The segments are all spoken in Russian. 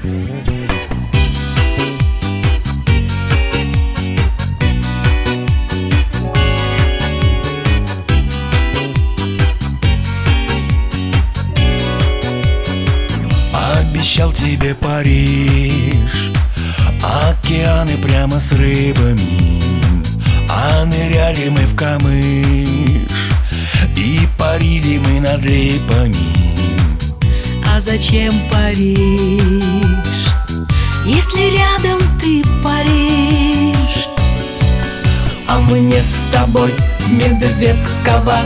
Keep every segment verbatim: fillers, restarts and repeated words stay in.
Обещал тебе Париж, океаны прямо с рыбами, а ныряли мы в камыш и парили мы над липами. А зачем Париж, если рядом ты Париж? А мне с тобой Медведково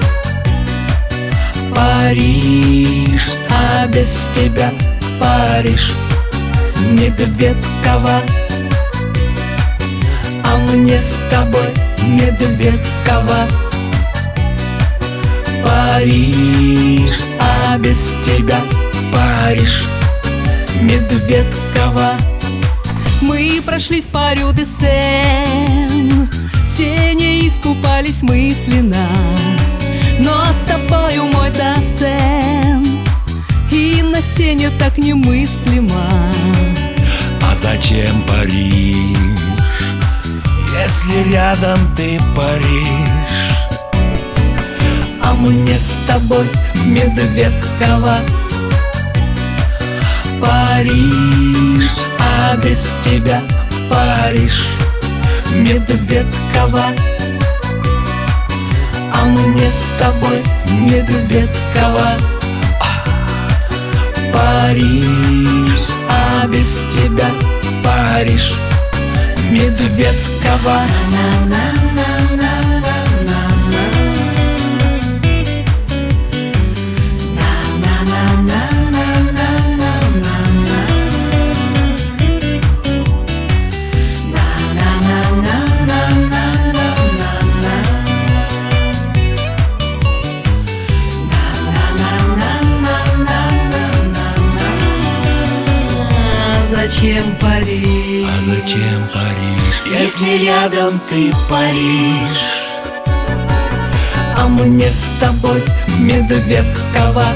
Париж, а без тебя Париж, Медведково. А мне с тобой Медведково Париж, а без тебя Париж, Медведково. Мы прошлись по Рю-де-Сен, все не искупались мысленно, но с тобою мой Досен и на сене так немыслимо. А зачем Париж, если рядом ты Париж? А мне с тобой Медведково Париж, а без тебя Париж, Медведково. А мне с тобой Медведково Париж, а без тебя Париж, Медведково. Зачем Париж? А зачем Париж, если рядом ты Париж? А мне с тобой Медведково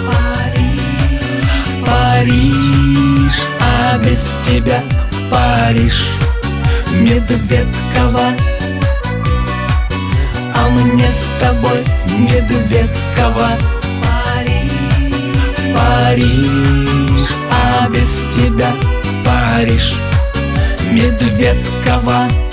Париж, а без тебя Париж, Медведково. А мне с тобой Медведково Париж, а без тебя Париж, Медведково.